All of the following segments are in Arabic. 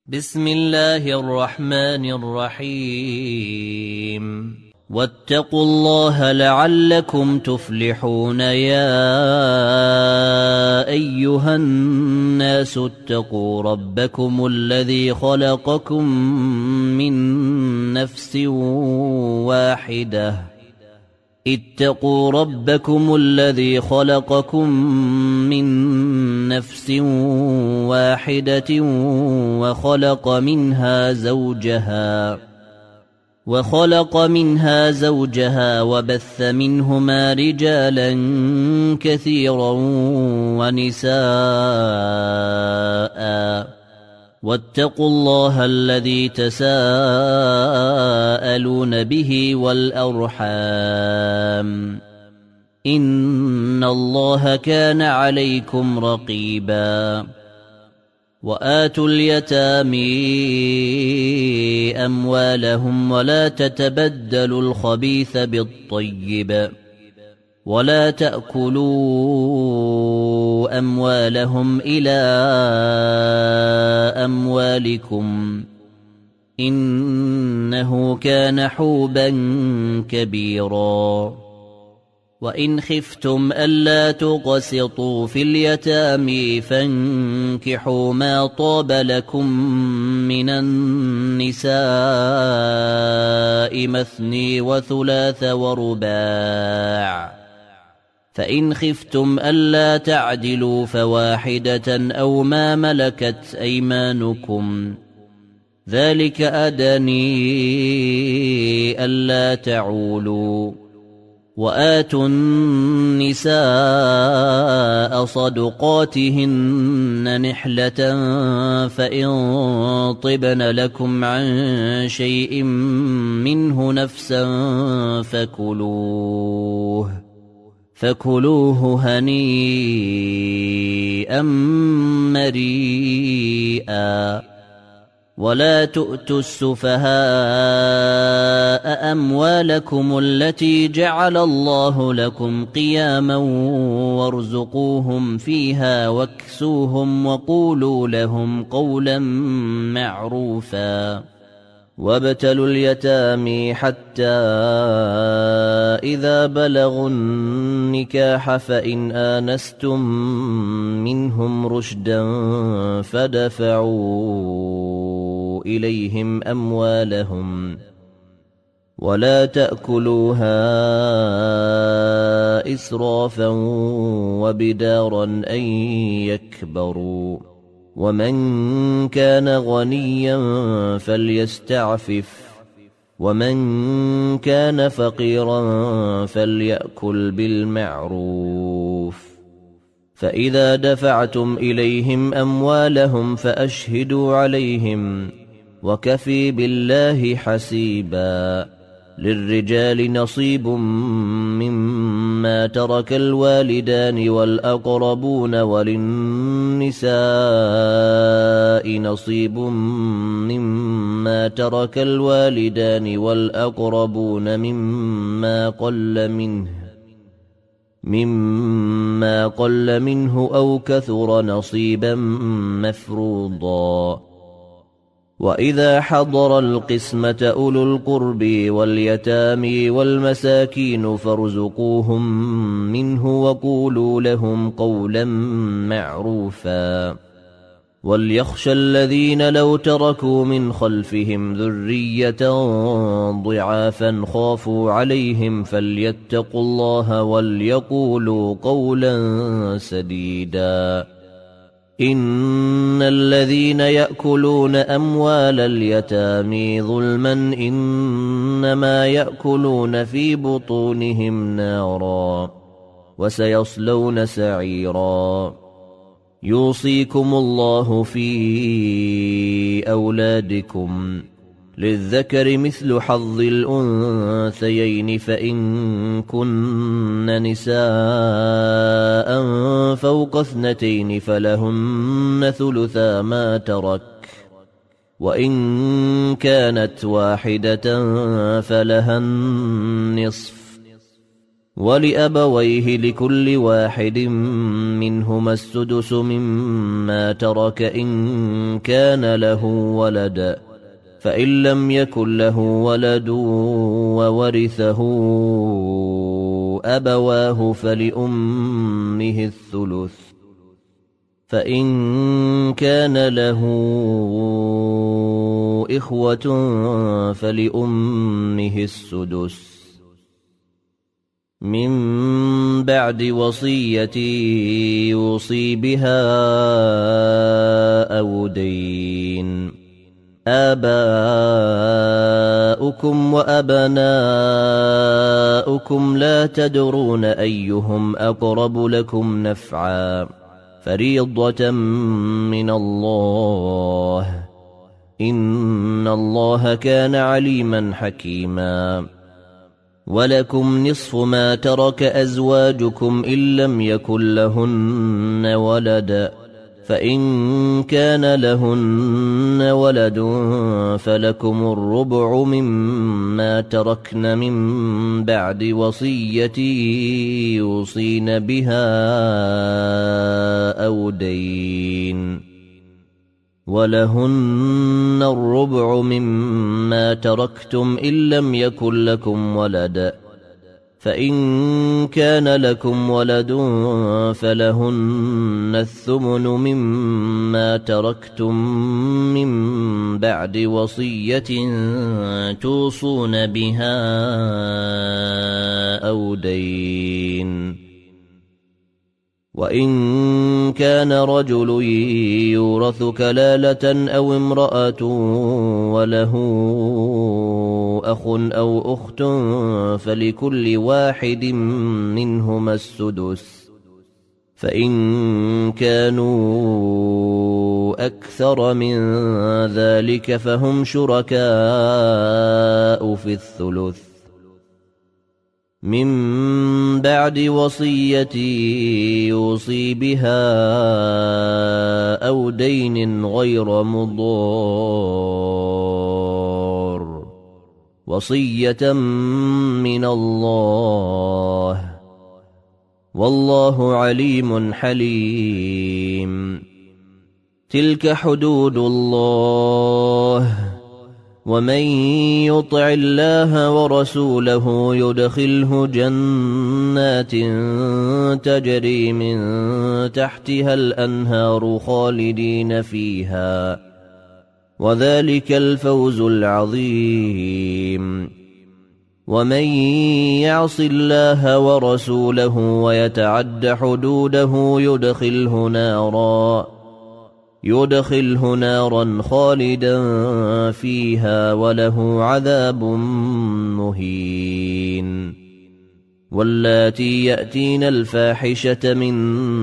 بسم الله الرحمن الرحيم واتقوا الله لعلكم تفلحون يا أيها الناس اتقوا ربكم الذي خلقكم من نفس واحدة وخلق منها زوجها وبث منهما رجالا كثيرا ونساء واتقوا الله الذي تساءلون به والأرحام إن الله كان عليكم رقيبا وآتوا اليتامى أموالهم ولا تتبدلوا الخبيث بالطيب ولا تأكلوا أموالهم إلى أموالكم إنه كان حوبا كبيرا وإن خفتم ألا تقسطوا في اليتامى فانكحوا ما طاب لكم من النساء مثني وثلاث ورباع فإن خفتم ألا تعدلوا فواحدة أو ما ملكت أيمانكم ذلك أدني ألا تعولوا وآتوا النساء صدقاتهن نحلة فإن طبن لكم عن شيء منه نفسا فكلوه هنيئا مريئا ولا تؤتوا السفهاء أموالكم التي جعل الله لكم قياما وارزقوهم فيها واكسوهم وقولوا لهم قولا معروفا وابتلوا اليتامى حتى إذا بلغوا النكاح فإن آنستم منهم رشدا فدفعوا إليهم أموالهم ولا تأكلوها إسرافا وبدارا أن يكبروا ومن كان غنيا فليستعفف ومن كان فقيرا فليأكل بالمعروف فإذا دفعتم إليهم أموالهم فأشهدوا عليهم وكفي بالله حسيبا للرجال نصيب مما ترك الوالدان والأقربون وللنساء نصيب مما ترك الوالدان والأقربون مما قل منه أو كثر نصيبا مفروضا وإذا حضر القسمة أولو القرب واليتامى والمساكين فارزقوهم منه وقولوا لهم قولا معروفا وليخشى الذين لو تركوا من خلفهم ذرية ضعافا خافوا عليهم فليتقوا الله وليقولوا قولا سديدا إن الذين يأكلون أموال اليتامى ظلما إنما يأكلون في بطونهم نارا وسيصلون سعيرا يوصيكم الله في أولادكم للذكر مثل حظ الأنثيين فإن كن نساء فوق 2 فلهن ثلثا ما ترك وإن كانت واحدة فلها النصف ولأبويه لكل واحد منهما السدس مما ترك إن كان له ولد، فإن لم يكن له ولد وورثه أبواه فلأمه الثلث، فإن كان له إخوة فلأمه السدس من بعد وصية يوصي بها أو دين. آباؤكم وأبناؤكم لا تدرون أيهم أقرب لكم نفعا، فريضة من الله، إن الله كان عليما حكيما. ولكم نصف ما ترك أزواجكم إن لم يكن لهن ولد، فإن كان لهن ولد فلكم الربع مما تركن من بعد وصية يوصين بها أو دين، ولهن الربع مما تركتم إن لم يكن لكم ولد، فإن كان لكم ولد فلهن الثمن مما تركتم من بعد وصية توصون بها أو دين. وإن كان رجل يورث كلالة أو امرأة وله أخ أو أخت فلكل واحد منهما السدس، فإن كانوا أكثر من ذلك فهم شركاء في الثلث من بعد وصية يوصي بها أو دين غير مضار، وصية من الله، والله عليم حليم. تلك حدود الله، ومن يطع الله ورسوله يدخله جنات تجري من تحتها الأنهار خالدين فيها، وذلك الفوز العظيم. ومن يعص الله ورسوله ويتعد حدوده يدخله نارا خالدا فيها وله عذاب مهين. واللاتي يأتين الفاحشة من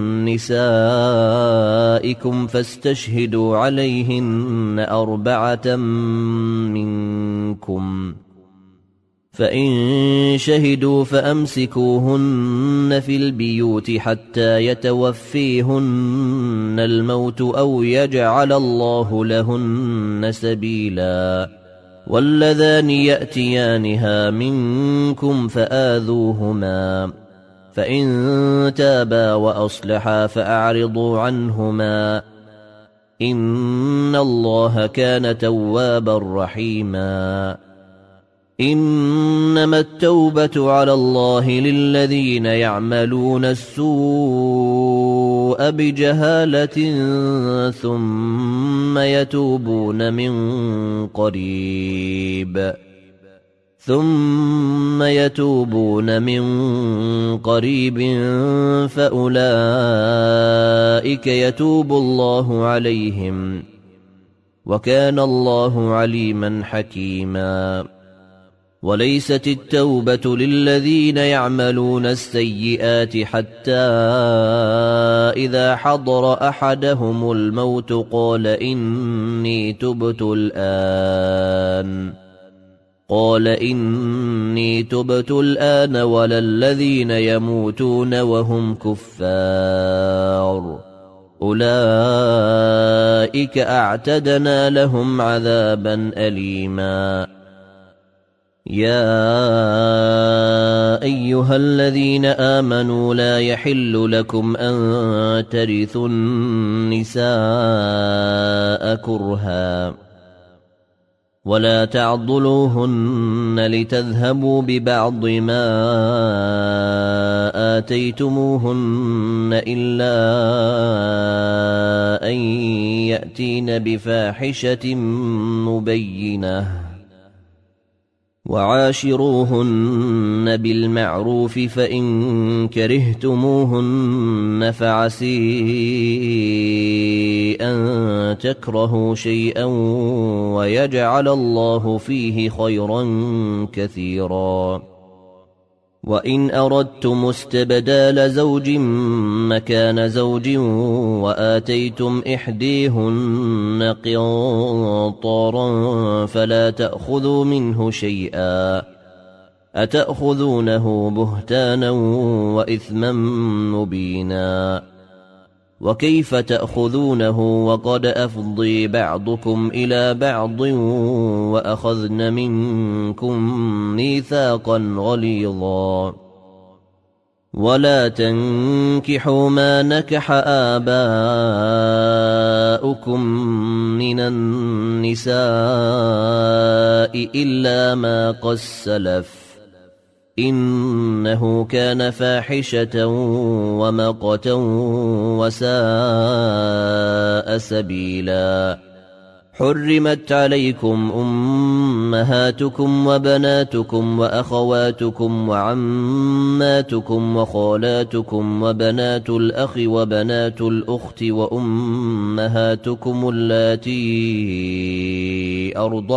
نسائكم فاستشهدوا عليهن 4 منكم، فإن شهدوا فأمسكوهن في البيوت حتى يتوفيهن الموت أو يجعل الله لهن سبيلا. واللذان يأتيانها منكم فآذوهما، فإن تابا وأصلحا فأعرضوا عنهما، إن الله كان توابا رحيما. إنما التوبة على الله للذين يعملون السوء بجهالة ثم يتوبون من قريب فأولئك يتوب الله عليهم، وكان الله عليما حكيما. وليست التوبة للذين يعملون السيئات حتى إذا حضر أحدهم الموت قال إني تبت الآن ولا الذين يموتون وهم كفار، أولئك أعتدنا لهم عذابا أليما. يا أيها الذين آمنوا لا يحل لكم أن ترثوا النساء كرها ولا تعضلوهن لتذهبوا ببعض ما آتيتموهن إلا أن يأتين بفاحشة مبينة وعاشروهن بالمعروف فإن كرهتموهن فعسي أن تكرهوا شيئا ويجعل الله فيه خيرا كثيرا وإن أردتم استبدال زوج مكان زوج وآتيتم إحديهن قنطارا فلا تأخذوا منه شيئا أتأخذونه بهتانا وإثما مبينا وكيف تأخذونه وقد أفضي بعضكم إلى بعض وأخذن منكم ميثاقا غليظا ولا تنكحوا ما نكح آباؤكم من النساء إلا ما قد سلف إنه كان فاحشة ومقتا وساء سبيلا حرمت عليكم أمهاتكم وبناتكم وأخواتكم وعماتكم وخالاتكم وبنات الأخ وبنات الأخت وأمهاتكم اللاتي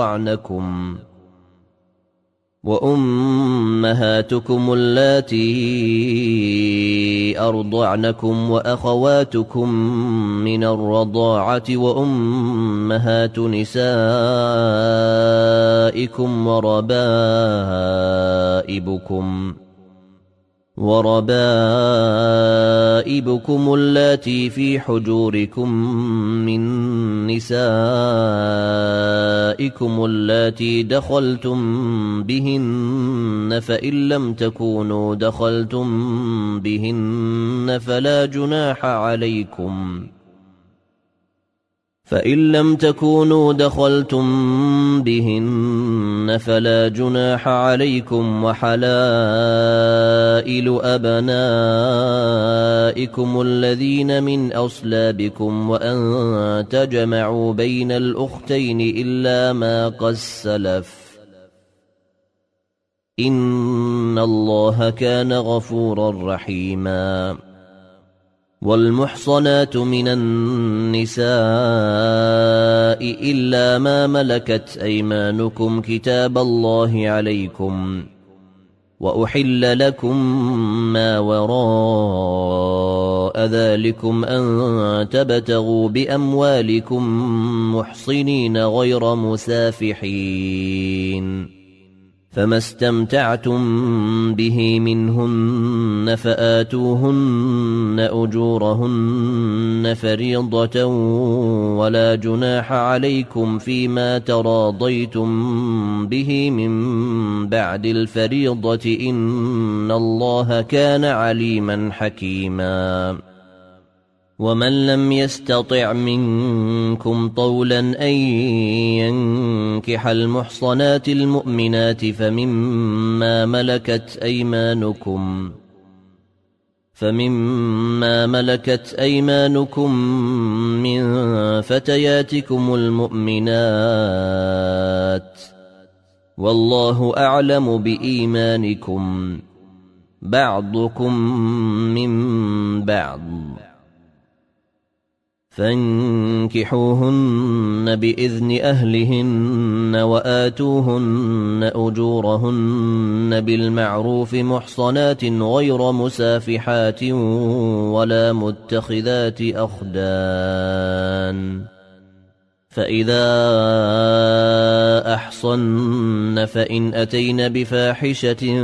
أرضعنكم وأخواتكم من الرضاعة وأمهات نسائكم وربائبكم اللاتي في حجوركم من نسائكم اللاتي دخلتم بهن فإن لم تكونوا دخلتم بهن فلا جناح عليكم وحلائل أبنائكم الذين من أصلابكم وأن تجمعوا بين الأختين إلا ما قد سلف إن الله كان غفورا رحيما والمحصنات من النساء إلا ما ملكت أيمانكم كتاب الله عليكم وأحل لكم ما وراء ذلكم أن تبتغوا بأموالكم محصنين غير مسافحين فما استمتعتم به منهن فآتوهن أجورهن فريضة ولا جناح عليكم فيما تراضيتم به من بعد الفريضة إن الله كان عليما حكيما ومن لم يستطع منكم طولا أن ينكح المحصنات المؤمنات فمما ملكت أيمانكم من فتياتكم المؤمنات والله أعلم بإيمانكم بعضكم من بعض فانكحوهن بإذن أهلهن وآتوهن أجورهن بالمعروف محصنات غير مسافحات ولا متخذات أخدان فإذا أحصن فإن أتين بفاحشة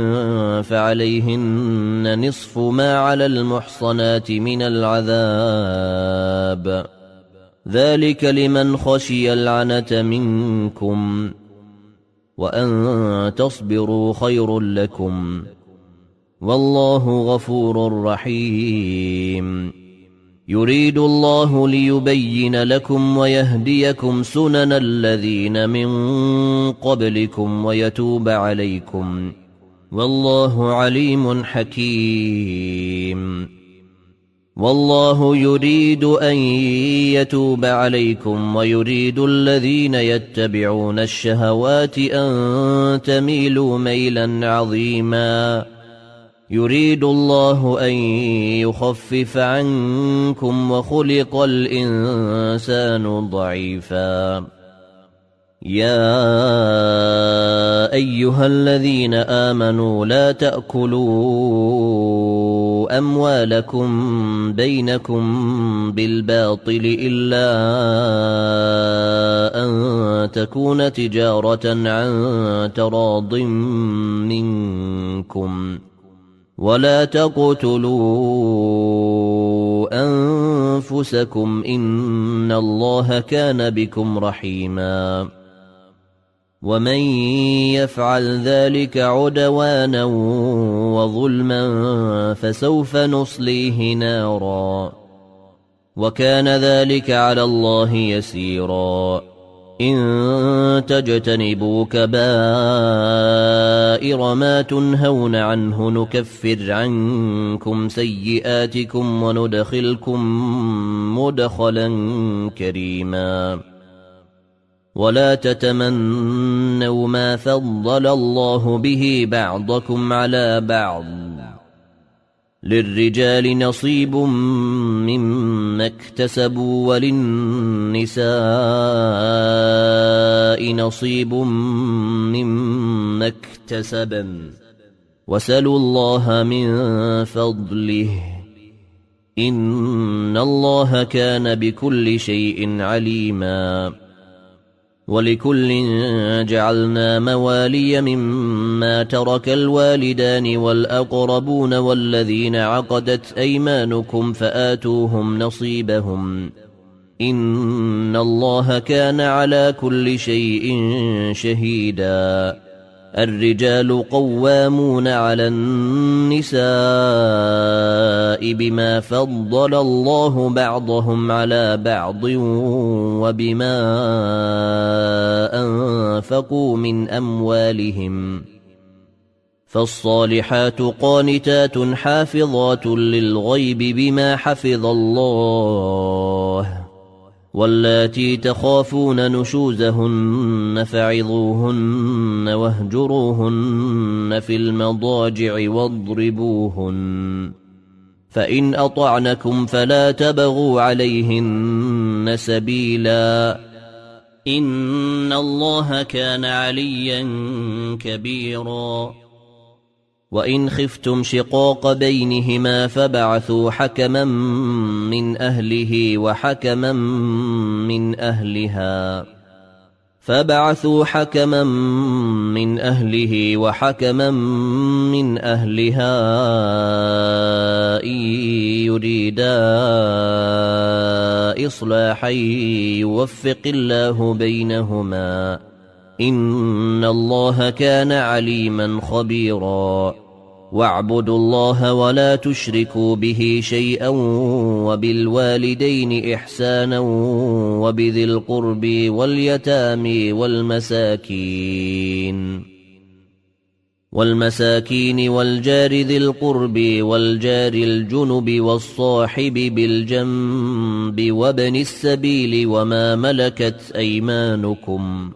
فعليهن نصف ما على المحصنات من العذاب ذلك لمن خشي العنة منكم وأن تصبروا خير لكم والله غفور رحيم يريد الله ليبين لكم ويهديكم سنن الذين من قبلكم ويتوب عليكم والله عليم حكيم والله يريد أن يتوب عليكم ويريد الذين يتبعون الشهوات أن تميلوا ميلا عظيما يريد الله أن يخفف عنكم وخلق الإنسان ضعيفا يا أيها الذين آمنوا لا تأكلوا أموالكم بينكم بالباطل إلا أن تكون تجارة عن تراض منكم ولا تقتلوا أنفسكم إن الله كان بكم رحيما ومن يفعل ذلك عدوانا وظلما فسوف نصليه نارا وكان ذلك على الله يسيرا إن تجتنبوا كبائر ما تنهون عنه نكفر عنكم سيئاتكم وندخلكم مدخلا كريما ولا تتمنوا ما فضل الله به بعضكم على بعض للرجال نصيب مما اكتسبوا وللنساء نصيب مما اكتسبن وسلوا الله من فضله إن الله كان بكل شيء عليما ولكل جعلنا موالي مما ترك الوالدان والأقربون والذين عقدت أيمانكم فآتوهم نصيبهم إن الله كان على كل شيء شهيدا الرجال قوامون على النساء بما فضل الله بعضهم على بعض وبما أنفقوا من أموالهم فالصالحات قانتات حافظات للغيب بما حفظ الله واللاتي تخافون نشوزهن فعظوهن واهجروهن في المضاجع واضربوهن فإن أطعنكم فلا تبغوا عليهن سبيلا إن الله كان عليا كبيرا وإن خفتم شقاق بينهما فبعثوا حكما من أهله وحكما من أهلها إن يريدا إصلاحا يوفق الله بينهما إن الله كان عليما خبيرا واعبدوا الله ولا تشركوا به شيئا وبالوالدين إحسانا وبذي القرب واليتامى والمساكين والجار ذي القرب والجار الجنب والصاحب بالجنب وابن السبيل وما ملكت أيمانكم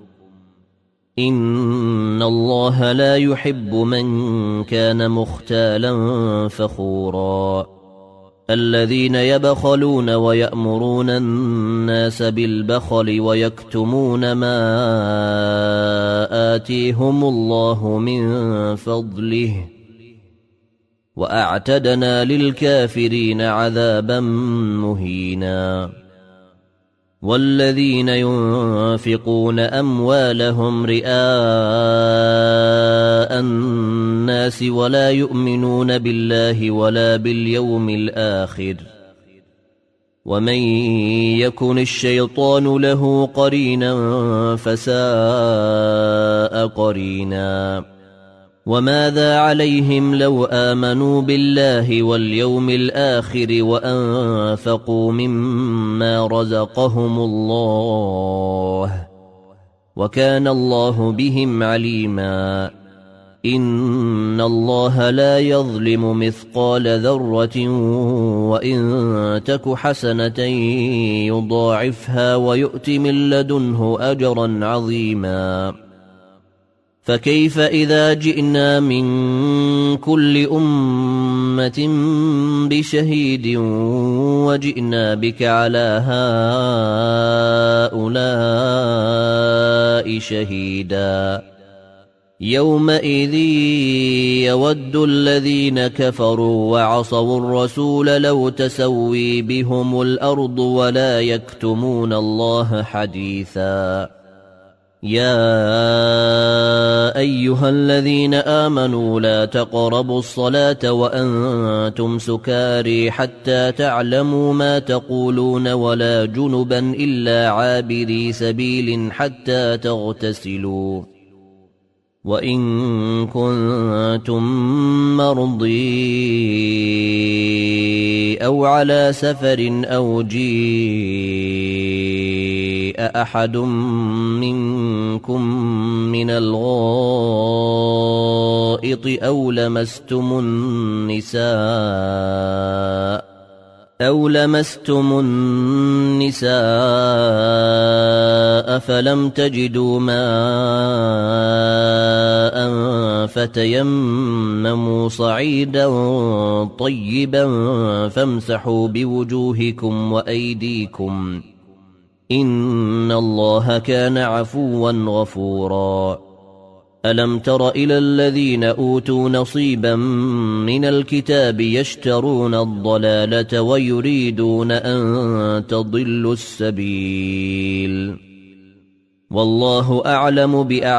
إن الله لا يحب من كان مختالا فخورا الذين يبخلون ويأمرون الناس بالبخل ويكتمون ما آتيهم الله من فضله وأعتدنا للكافرين عذابا مهينا والذين ينفقون أموالهم رئاء الناس ولا يؤمنون بالله ولا باليوم الآخر ومن يكن الشيطان له قرينا فساء قرينا وماذا عليهم لو آمنوا بالله واليوم الآخر وأنفقوا مما رزقهم الله وكان الله بهم عليما إن الله لا يظلم مثقال ذرة وإن تك حسنة يضاعفها ويؤت من لدنه أجرا عظيما فكيف إذا جئنا من كل أمة بشهيد وجئنا بك على هؤلاء شهيدا يومئذ يود الذين كفروا وعصوا الرسول لو تسوي بهم الأرض ولا يكتمون الله حديثا يا أيها الذين آمنوا لا تقربوا الصلاة وأنتم سكاري حتى تعلموا ما تقولون ولا جنبا إلا عابري سبيل حتى تغتسلوا وإن كنتم مرضي أو على سفر أو جيء أحد منكم من الغائط أو لمستم النساء فلم تجدوا ماء فتيمموا صعيدا طيبا فامسحوا بوجوهكم وأيديكم إن الله كان عفوا غفورا ألم تر إلى الذين أوتوا نصيبا من الكتاب يشترون الضلالة ويريدون أن تضلوا السبيل والله أعلم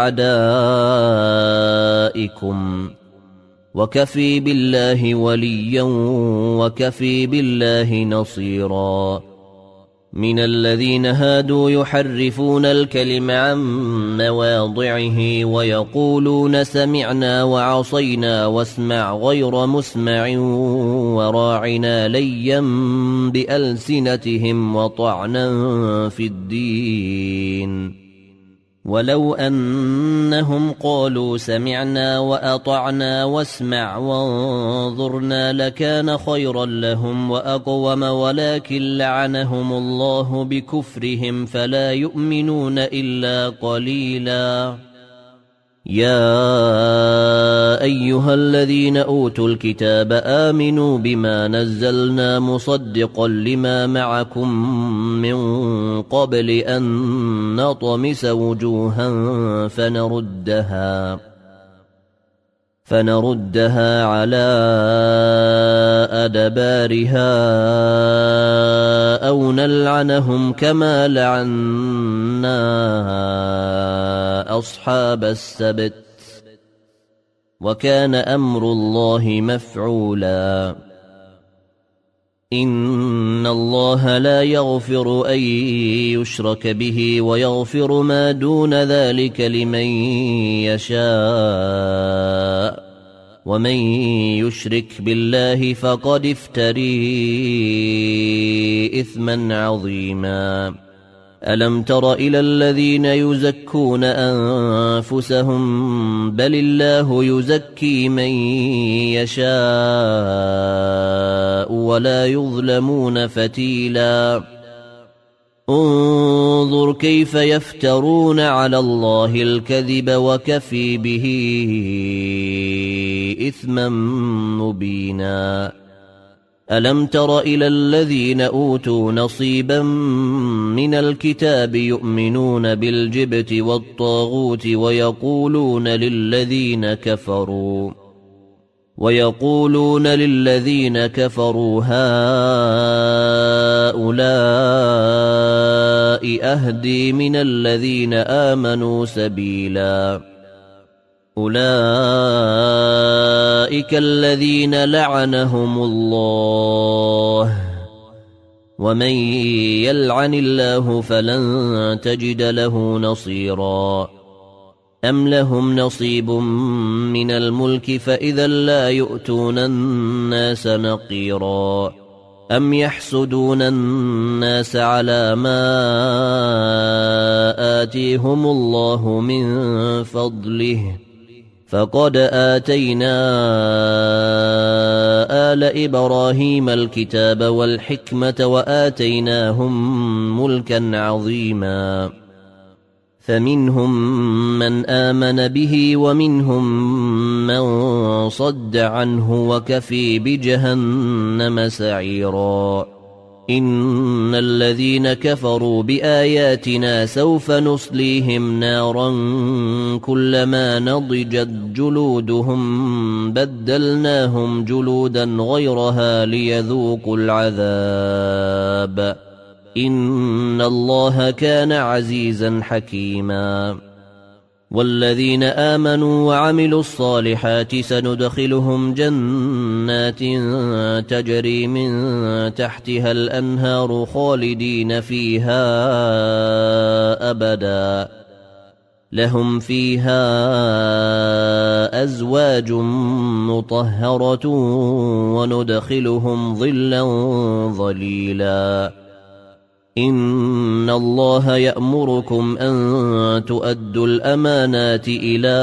بأعدائكم وكفي بالله وليا وكفي بالله نصيرا من الذين هادوا يحرفون الكلم عن مواضعه ويقولون سمعنا وعصينا واسمع غير مسمع وراعنا ليا بألسنتهم وطعنا في الدين ولو أنهم قالوا سمعنا وأطعنا واسمع وانظرنا لكان خيرا لهم وأقوم ولكن لعنهم الله بكفرهم فلا يؤمنون إلا قليلا يا أيها الذين أوتوا الكتاب آمنوا بما نزلنا مصدقا لما معكم من قبل أن نطمس وجوها فنردها على أدبارها أو نلعنهم كما لعنا أصحاب السبت وكان أمر الله مفعولا إن الله لا يغفر أن يشرك به ويغفر ما دون ذلك لمن يشاء ومن يشرك بالله فقد افتري إثما عظيما ألم تر إلى الذين يزكون أنفسهم بل الله يزكي من يشاء ولا يظلمون فتيلا انظر كيف يفترون على الله الكذب وكفي به إثما مبينا ألم تر إلى الذين أوتوا نصيبا من الكتاب يؤمنون بالجبت والطاغوت ويقولون للذين كفروا هؤلاء أهدي من الذين آمنوا سبيلا أولئك الذين لعنهم الله ومن يلعن الله فلن تجد له نصيرا أم لهم نصيب من الملك فإذا لا يؤتون الناس نقيرا أم يحسدون الناس على ما آتيهم الله من فضله فقد آتينا آل إبراهيم الكتاب والحكمة وآتيناهم ملكا عظيما فمنهم من آمن به ومنهم من صد عنه وكفي بجهنم سعيرا إن الذين كفروا بآياتنا سوف نصليهم نارا كلما نضجت جلودهم بدلناهم جلودا غيرها ليذوقوا العذاب إن الله كان عزيزا حكيما والذين آمنوا وعملوا الصالحات سندخلهم جنات تجري من تحتها الأنهار خالدين فيها أبدا لهم فيها أزواج مطهرة وندخلهم ظلا ظليلا إن الله يأمركم أن تؤدوا الأمانات إلى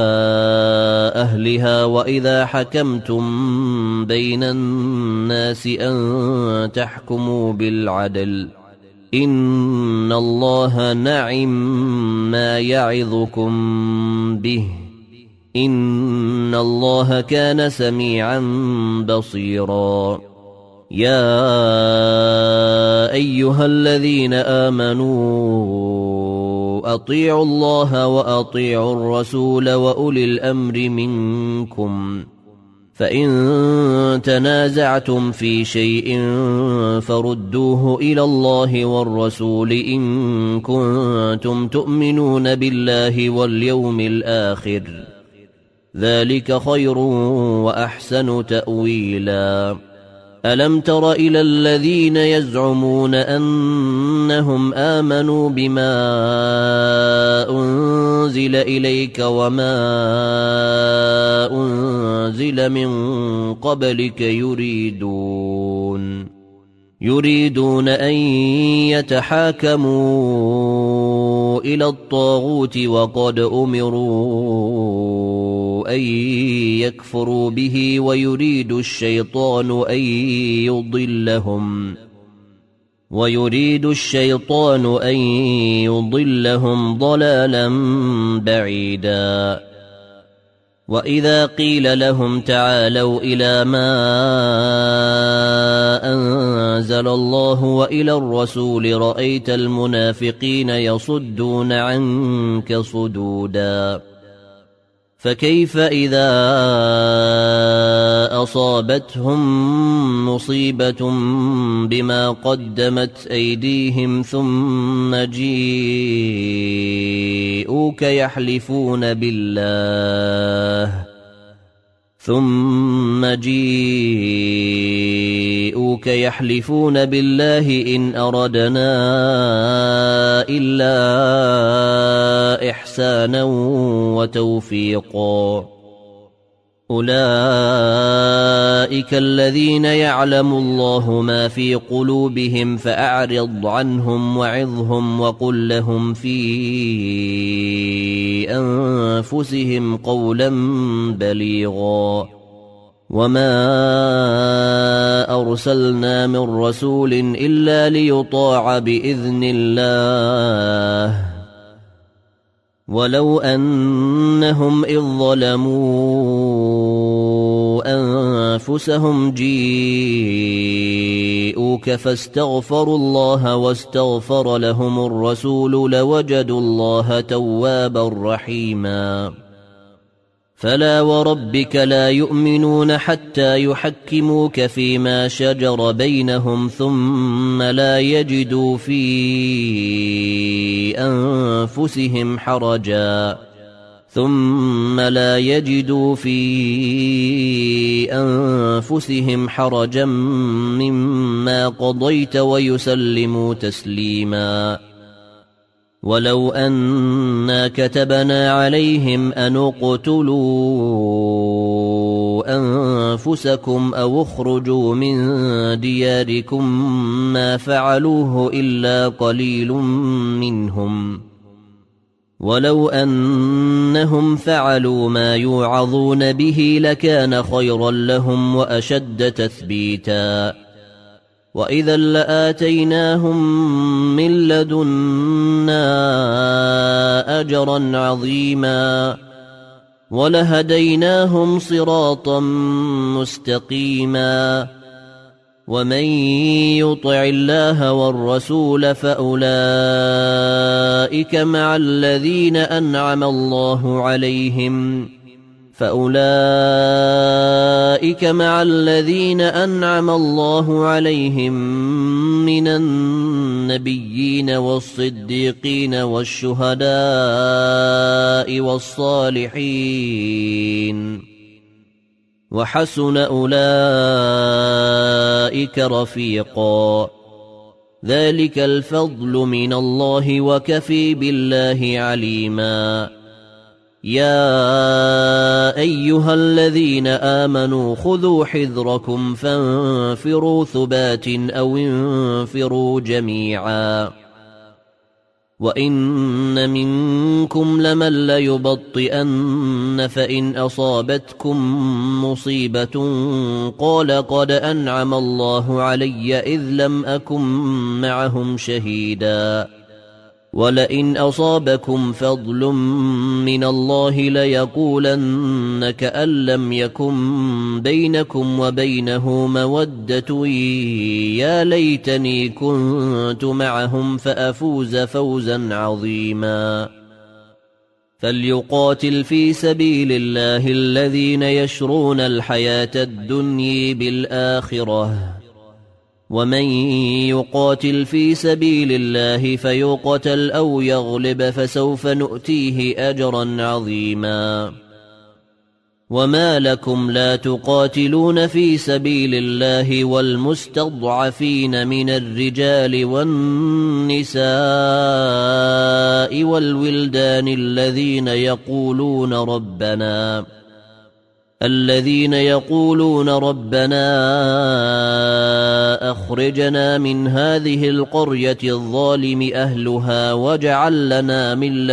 أهلها وإذا حكمتم بين الناس أن تحكموا بالعدل إن الله نعم ما يعظكم به إن الله كان سميعا بصيرا يا أيها الذين آمنوا أطيعوا الله وأطيعوا الرسول وأولي الأمر منكم فإن تنازعتم في شيء فردوه إلى الله والرسول إن كنتم تؤمنون بالله واليوم الآخر ذلك خير وأحسن تأويلا ألم تر إلى الذين يزعمون أنهم آمنوا بما أنزل إليك وما أنزل من قبلك يريدون أن يتحاكموا إلى الطاغوت وقد أمروا أن يكفروا به ويريد الشيطان أن يضلهم ضلالا بعيدا وإذا قيل لهم تعالوا إلى ما أنزل الله وإلى الرسول رأيت المنافقين يصدون عنك صدودا فكيف إذا أصابتهم مصيبة بما قدمت أيديهم ثم جيءوك يحلفون بالله إن أردنا إلا إحسانا وتوفيقا أولئك الذين يعلم الله ما في قلوبهم فأعرض عنهم وعظهم وقل لهم في أنفسهم قولا بليغا وما أرسلنا من رسول إلا ليطاع بإذن الله ولو أنهم إذ ظلموا أنفسهم جيءوك فاستغفروا الله واستغفر لهم الرسول لوجدوا الله توابا رحيما فلا وربك لا يؤمنون حتى يحكموك فيما شجر بينهم ثم لا يجدوا في أنفسهم حرجا مما ما قضيت ويسلموا تسليما ولو أنا كتبنا عليهم أن اقتلوا أنفسكم أو اخرجوا من دياركم ما فعلوه إلا قليل منهم ولو أنهم فعلوا ما يوعظون به لكان خيرا لهم وأشد تثبيتا وإذا لآتيناهم من لدنا أجرا عظيما ولهديناهم صراطا مستقيما ومن يطع الله والرسول فأولئك مع الذين أنعم الله عليهم من النبيين والصديقين والشهداء والصالحين وحسن أولئك رفيقا ذلك الفضل من الله وكفى بالله عليما يا أيها الذين آمنوا خذوا حذركم فانفروا ثبات أو انفروا جميعا وإن منكم لمن ليبطئن فإن أصابتكم مصيبة قال قد أنعم الله علي إذ لم أكن معهم شهيدا ولئن أصابكم فضل من الله ليقولن كأن لم يكن بينكم وبينه مودة يا ليتني كنت معهم فأفوز فوزا عظيما فليقاتل في سبيل الله الذين يشرون الحياة الدنيا بالآخرة ومن يقاتل في سبيل الله فيقتل أو يغلب فسوف نؤتيه أجرا عظيما وما لكم لا تقاتلون في سبيل الله والمستضعفين من الرجال والنساء والولدان الذين يقولون ربنا أخرجنا من هذه القرية الظالم أهلها واجعل لنا من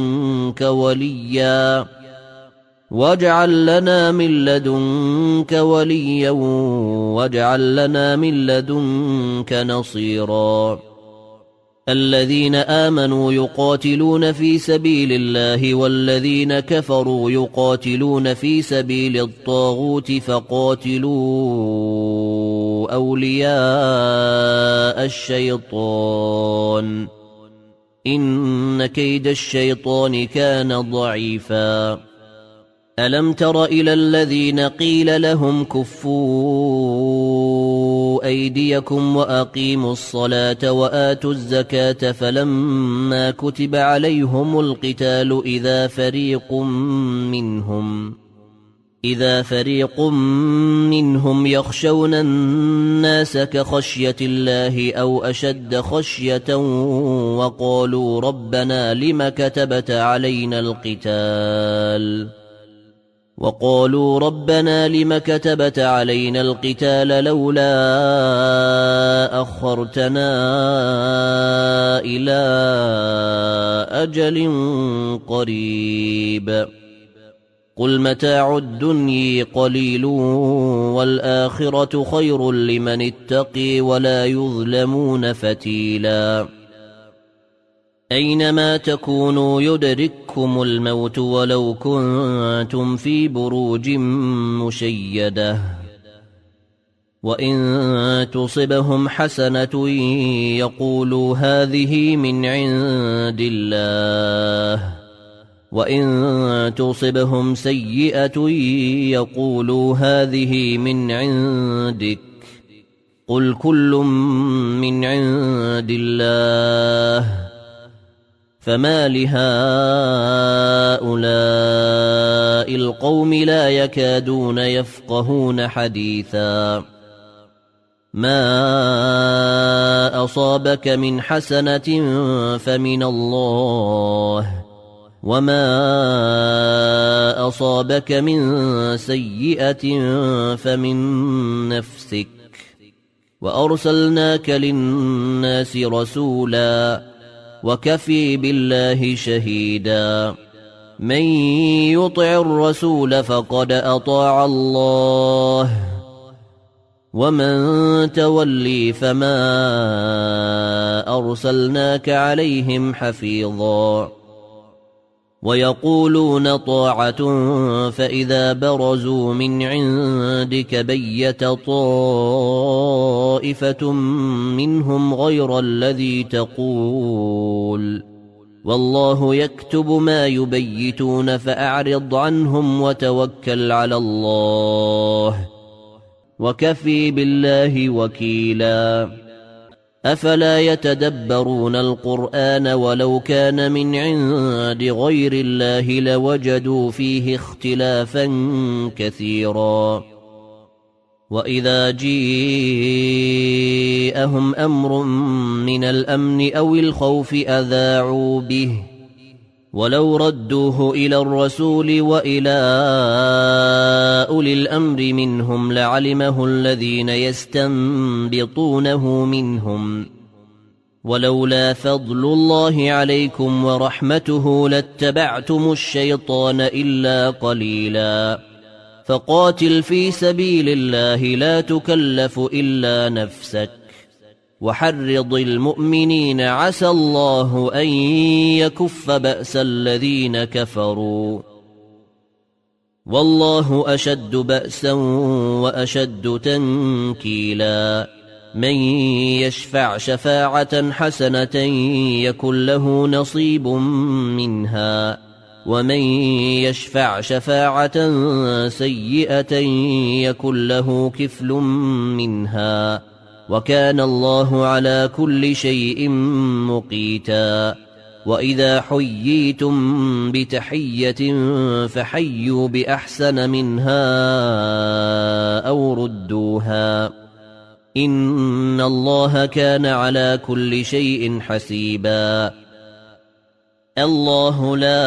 لدنك وليا واجعل لنا من لدنك نصيرا الذين آمنوا يقاتلون في سبيل الله والذين كفروا يقاتلون في سبيل الطاغوت فقاتلوا أولياء الشيطان إن كيد الشيطان كان ضعيفا ألم تر إلى الذين قيل لهم كفوا أيديكم وأقيموا الصلاة وآتوا الزكاة فلما كتب عليهم القتال إذا فريق منهم يخشون الناس كخشية الله أو أشد خشية وقالوا ربنا لم كتبت علينا القتال لولا أخرتنا إلى أجل قريب قل متاع الدنيا قليل والآخرة خير لمن اتقي ولا يظلمون فتيلا أينما تكونوا يدرككم الموت ولو كنتم في بروج مشيدة وإن تصبهم حسنة يقولوا هذه من عند الله وإن تصبهم سيئة يقولوا هذه من عندك قل كل من عند الله فما لهؤلاء القوم لا يكادون يفقهون حديثا ما أصابك من حسنة فمن الله، وما أصابك من سيئة فمن نفسك، وأرسلناك للناس رسولا وكفي بالله شهيدا. من يطع الرسول فقد أطاع الله، ومن تولي فما أرسلناك عليهم حفيظا. ويقولون طاعة فإذا برزوا من عندك بيت طائفة منهم غير الذي تقول، والله يكتب ما يبيتون فأعرض عنهم وتوكل على الله، وكفي بالله وكيلا. أفلا يتدبرون القرآن ولو كان من عند غير الله لوجدوا فيه اختلافا كثيرا. وإذا جيءهم أمر من الأمن أو الخوف أذاعوا به، ولو ردوه إلى الرسول وإلى أولي الأمر منهم لعلمه الذين يستنبطونه منهم، ولولا فضل الله عليكم ورحمته لاتبعتم الشيطان إلا قليلا. فقاتل في سبيل الله لا تكلف إلا نفسك، وحرض المؤمنين عسى الله أن يكف بأس الذين كفروا، والله أشد بأسا وأشد تنكيلا. من يشفع شفاعة حسنة يكن له نصيب منها، ومن يشفع شفاعة سيئة يكن له كفل منها، وكان الله على كل شيء مقيتا. وإذا حييتم بتحية فحيوا بأحسن منها أو ردوها، إن الله كان على كل شيء حسيبا. الله لا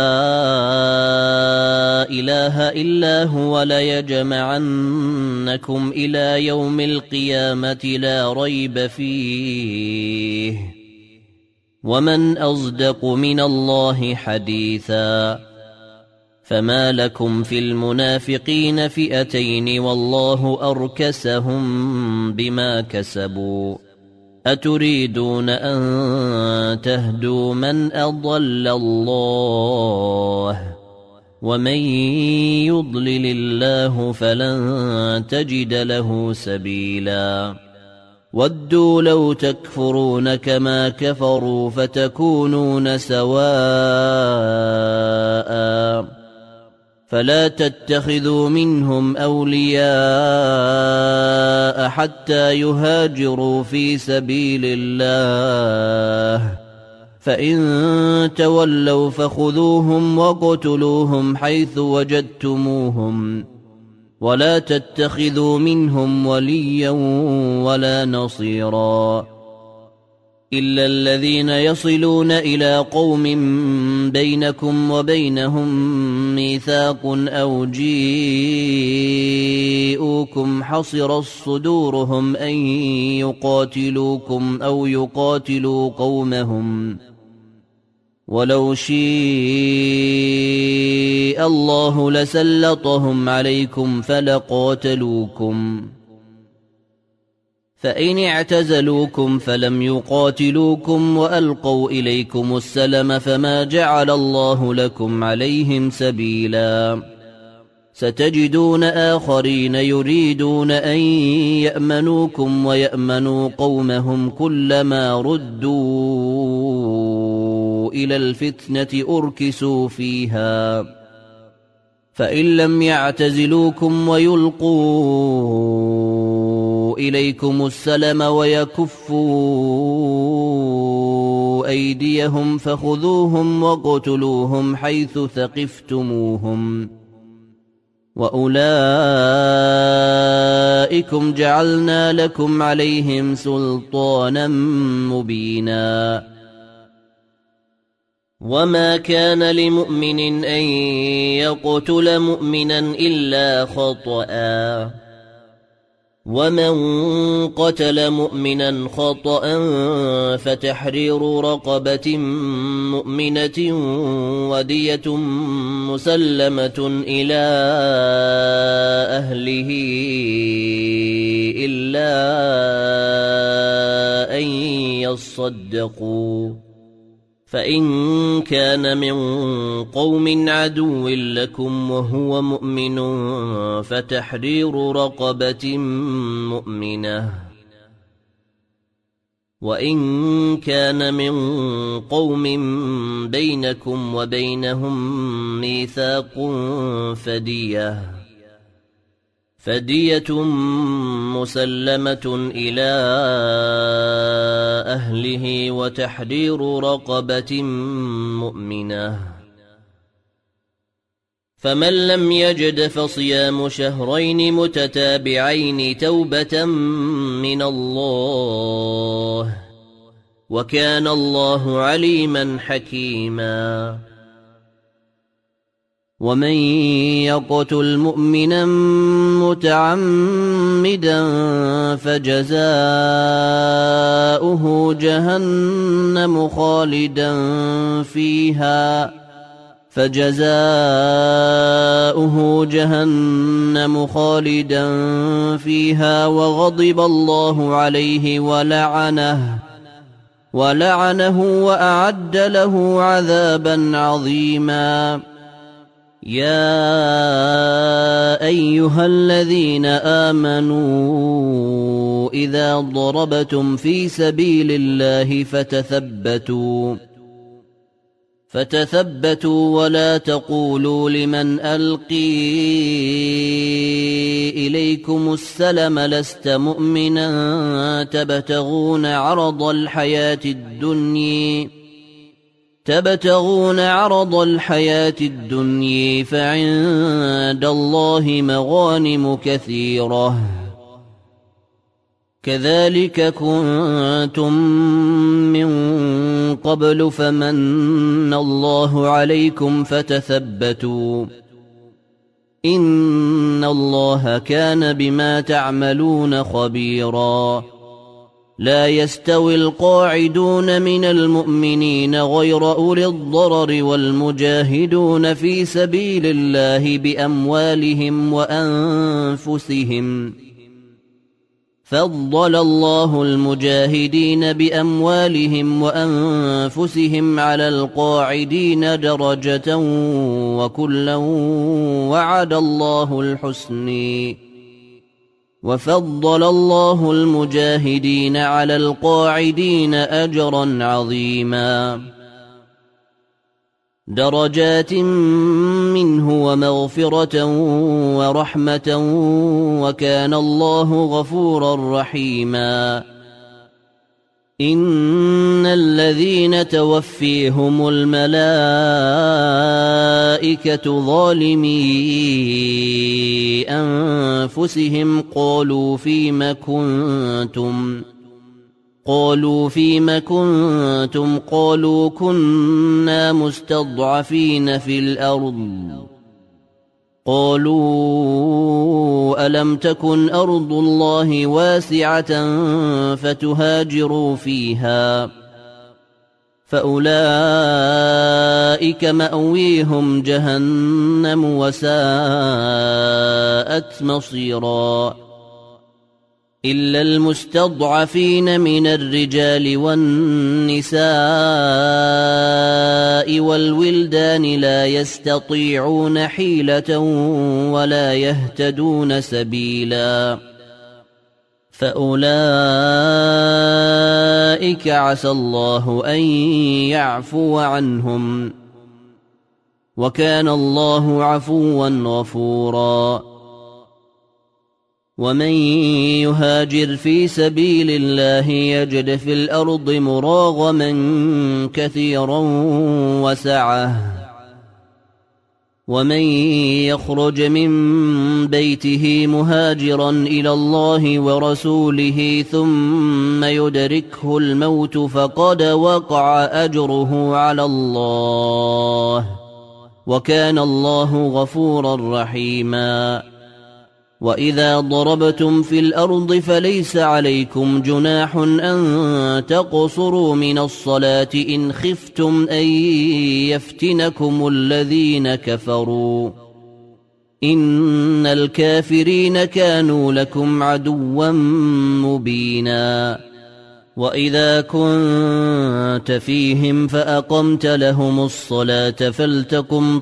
إله إلا هو ليجمعنكم إلى يوم القيامة لا ريب فيه، ومن أصدق من الله حديثا. فما لكم في المنافقين فئتين والله أركسهم بما كسبوا، أتريدون أن تهدوا من أضل الله، ومن يضلل الله فلن تجد له سبيلا. ودوا لو تكفرون كما كفروا فتكونون سواء، فلا تتخذوا منهم أولياء حتى يهاجروا في سبيل الله، فإن تولوا فخذوهم وقتلوهم حيث وجدتموهم، ولا تتخذوا منهم وليا ولا نصيرا، إلا الذين يصلون إلى قوم بينكم وبينهم ميثاق أو جيءوكم حصرت صدورهم أن يقاتلوكم أو يقاتلوا قومهم، ولو شيء الله لسلطهم عليكم فلقاتلوكم، فإن اعتزلوكم فلم يقاتلوكم وألقوا إليكم السلم فما جعل الله لكم عليهم سبيلا. ستجدون آخرين يريدون أن يأمنوكم ويأمنوا قومهم كلما ردوا إلى الفتنة أركسوا فيها، فإن لم يعتزلوكم ويلقوا إليكم السلم ويكفوا أيديهم فخذوهم وقتلوهم حيث ثقفتموهم، وأولئكم جعلنا لكم عليهم سلطانا مبينا وما كان لمؤمن أن يقتل مؤمنا إلا خطأ ومن قتل مؤمنا خطأ فتحرير رقبة مؤمنة ودية مسلمة إلى أهله إلا أن يصدقوا فإن كان من قوم عدو لكم وهو مؤمن فتحرير رقبة مؤمنة وإن كان من قوم بينكم وبينهم ميثاق فدية مسلمة إلى أهله وتحرير رقبة مؤمنة فمن لم يجد فصيام شهرين متتابعين توبة من الله وكان الله عليما حكيما ومن يقتل مؤمنا متعمدا فجزاؤه جهنم خالدا فيها وغضب الله عليه ولعنه وأعد له عذابا عظيما يا أيها الذين آمنوا إذا ضربتم في سبيل الله فتثبتوا ولا تقولوا لمن ألقي إليكم السلم لست مؤمنا تبتغون عرض الحياة الدنيا فعند الله مغانم كثيرة كذلك كنتم من قبل فمن الله عليكم فتثبتوا إن الله كان بما تعملون خبيرا لا يستوي القاعدون من المؤمنين غير أولي الضرر والمجاهدون في سبيل الله بأموالهم وأنفسهم فضل الله المجاهدين بأموالهم وأنفسهم على القاعدين درجة وكلا وعد الله الحسنى وفضل الله المجاهدين على القاعدين أجرا عظيما درجات منه ومغفرة ورحمة وكان الله غفورا رحيما إن الذين توفيهم الملائكة ظالمي أنفسهم قالوا فيم كنتم قالوا كنا مستضعفين في الأرض قالوا ألم تكن أرض الله واسعة فتهاجروا فيها فأولئك مأويهم جهنم وساءت مصيرا إلا المستضعفين من الرجال والنساء والولدان لا يستطيعون حيلة ولا يهتدون سبيلا فأولئك عسى الله أن يعفو عنهم وكان الله عفوا غفورا ومن يهاجر في سبيل الله يجد في الأرض مراغما كثيرا وسعة ومن يخرج من بيته مهاجرا إلى الله ورسوله ثم يدركه الموت فقد وقع أجره على الله وكان الله غفورا رحيما وإذا ضربتم في الأرض فليس عليكم جناح أن تقصروا من الصلاة إن خفتم أن يفتنكم الذين كفروا إن الكافرين كانوا لكم عدوا مبينا وإذا كنت فيهم فأقمت لهم الصلاة فلتقم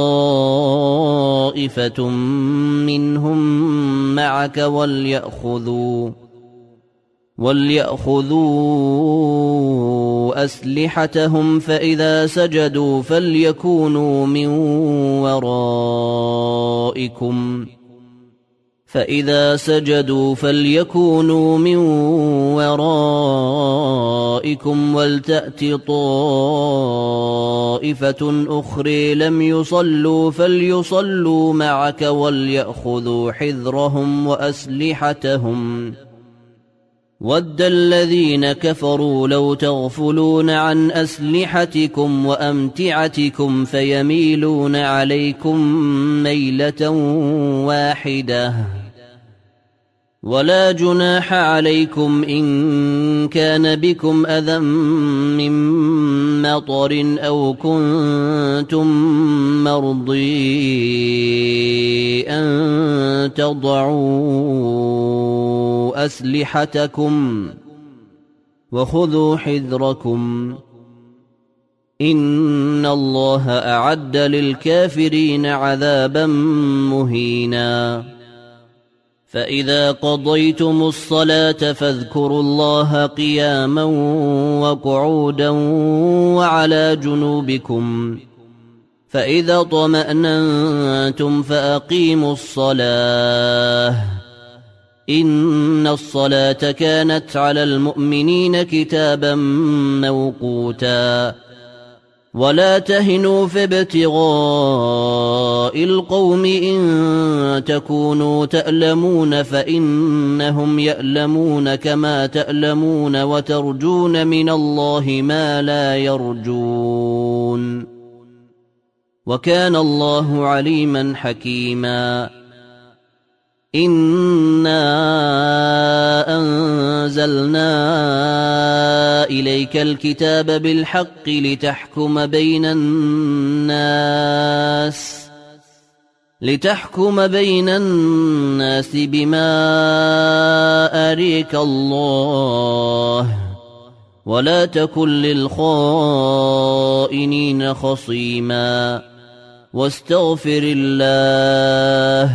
طائفة منهم معك وليأخذوا أسلحتهم فإذا سجدوا فليكونوا من ورائكم ولتأت طائفة أخرى لم يصلوا فليصلوا معك وليأخذوا حذرهم وأسلحتهم ود الذين كفروا لو تغفلون عن أسلحتكم وأمتعتكم فيميلون عليكم ميلة واحدة ولا جناح عليكم إن كان بكم أذى من مطر أو كنتم مرضي أن تضعوا أسلحتكم وخذوا حذركم إن الله أعد للكافرين عذابا مهينا فإذا قضيتم الصلاة فاذكروا الله قياما وقعودا وعلى جنوبكم فإذا طمأننتم فأقيموا الصلاة إن الصلاة كانت على المؤمنين كتابا موقوتا ولا تهنوا في ابتغاء القوم إن تكونوا تألمون فإنهم يألمون كما تألمون وترجون من الله ما لا يرجون وكان الله عليما حكيما إنا أنزلنا إليك الكتاب بالحق لتحكم بين الناس بما أريك الله ولا تكن للخائنين خصيما واستغفر الله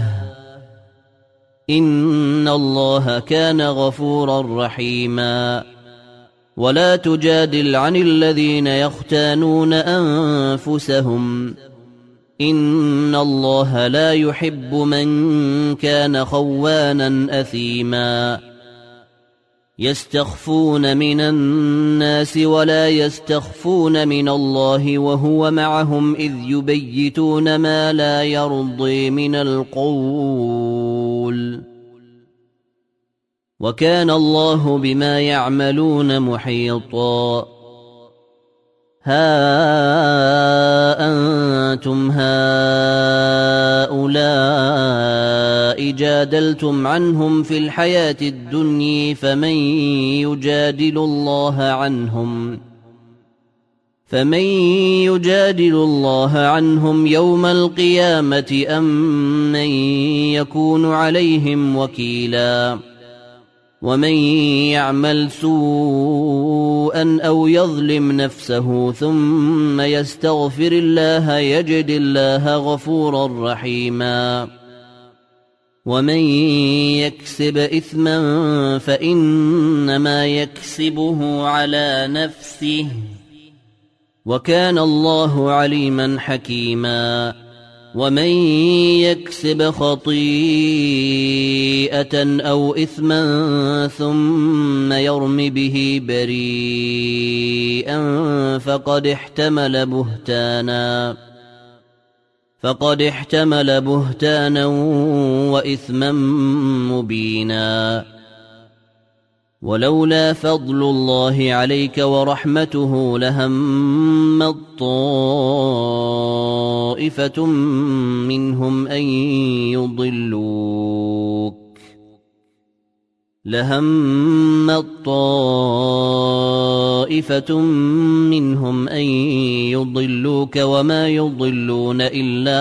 إن الله كان غفورا رحيما ولا تجادل عن الذين يختانون أنفسهم إن الله لا يحب من كان خوانا أثيما يستخفون من الناس ولا يستخفون من الله وهو معهم إذ يبيتون ما لا يرضي من القول وكان الله بما يعملون محيطا ها أنتم هؤلاء جادلتم عنهم في الحياة الدنيا فمن يجادل الله عنهم يوم القيامة أم من يكون عليهم وكيلا ومن يعمل سوءا أو يظلم نفسه ثم يستغفر الله يجد الله غفورا رحيما ومن يكسب إثما فإنما يكسبه على نفسه وكان الله عليما حكيما ومن يكسب خطيئة أو إثما ثم يرم به بريئا فقد فقد احتمل بهتانا وإثما مبينا. ولولا فضل الله عليك ورحمته لهمت طائفة منهم أن يضلوك وما يضلون إلا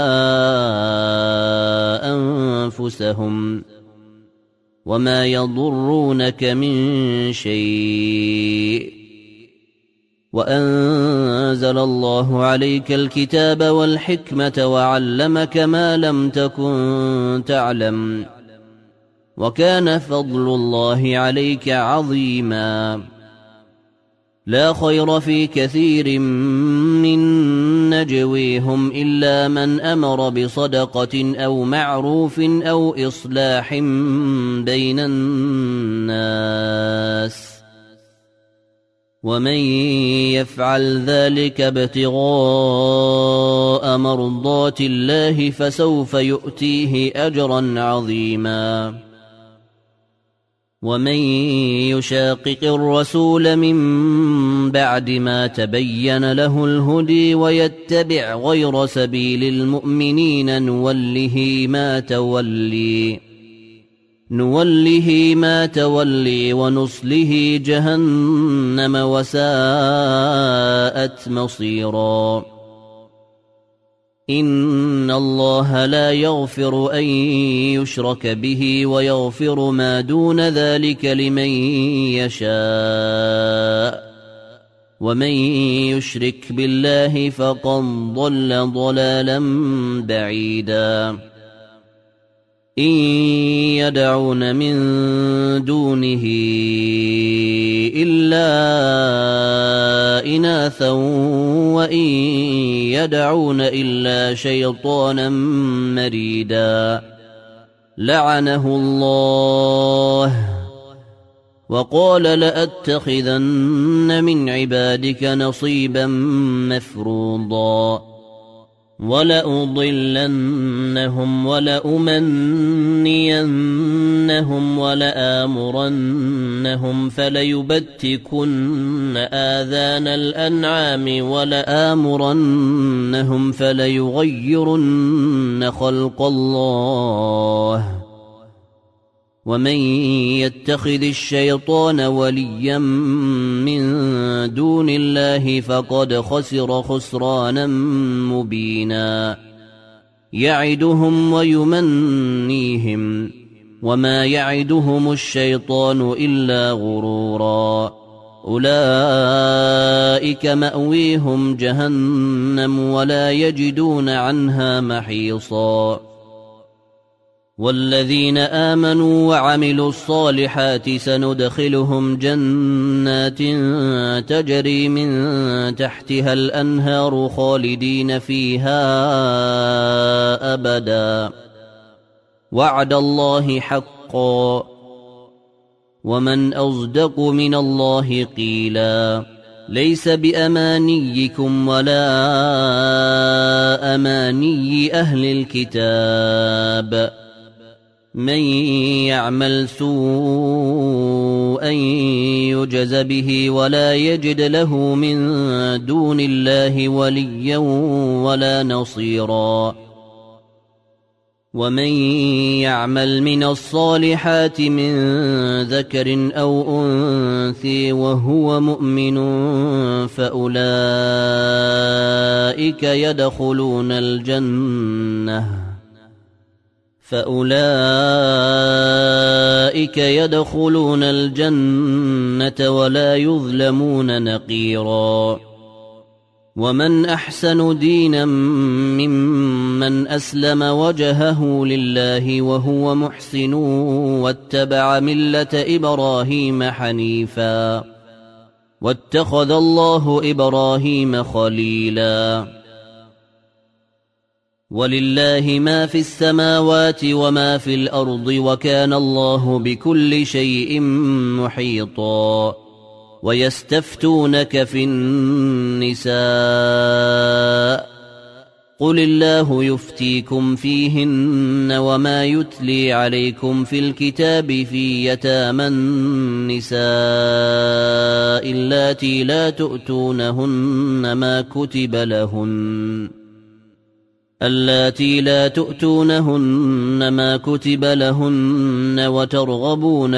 أنفسهم وما يضرونك من شيء. وأنزل الله عليك الكتاب والحكمة وعلمك ما لم تكن تعلم وكان فضل الله عليك عظيما. لا خير في كثير من نجويهم إلا من أمر بصدقة أو معروف أو إصلاح بين الناس ومن يفعل ذلك ابتغاء مرضات الله فسوف يؤتيه أجرا عظيما. ومن يشاقق الرسول من بعد ما تبين له الهدي ويتبع غير سبيل المؤمنين نوله ما تولي ونصله جهنم وساءت مصيرا. إن الله لا يغفر أن يشرك به ويغفر ما دون ذلك لمن يشاء ومن يشرك بالله فقد ضل ضلالا بعيدا. إن يدعون من دونه إلا إناثا وإن يدعون إلا شيطانا مريدا. لعنه الله وقال لأتخذن من عبادك نصيبا مفروضا ولأضلنهم ولأمنينهم ولآمرنهم فليبتكن آذان الأنعام ولآمرنهم فليغيرن خلق الله. ومن يتخذ الشيطان وليا من دون الله فقد خسر خسرانا مبينا. يعدهم ويمنيهم وما يعدهم الشيطان إلا غرورا. أولئك مأويهم جهنم ولا يجدون عنها محيصا. والذين آمنوا وعملوا الصالحات سندخلهم جنات تجري من تحتها الأنهار خالدين فيها أبدا وعد الله حقا ومن أصدق من الله قيلا. ليس بأمانيكم ولا أماني أهل الكتاب. من يعمل سوءا يجز به ولا يجد له من دون الله وليا ولا نصيرا. ومن يعمل من الصالحات من ذكر أو أنثى وهو مؤمن فأولئك يدخلون الجنة ولا يظلمون نقيرا. ومن أحسن دينا ممن أسلم وجهه لله وهو محسن واتبع ملة إبراهيم حنيفا واتخذ الله إبراهيم خليلا. ولله ما في السماوات وما في الأرض وكان الله بكل شيء محيطا. ويستفتونك في النساء قل الله يفتيكم فيهن وما يتلي عليكم في الكتاب في يتامى النساء اللاتي لا تؤتونهن ما كتب لهن وترغبون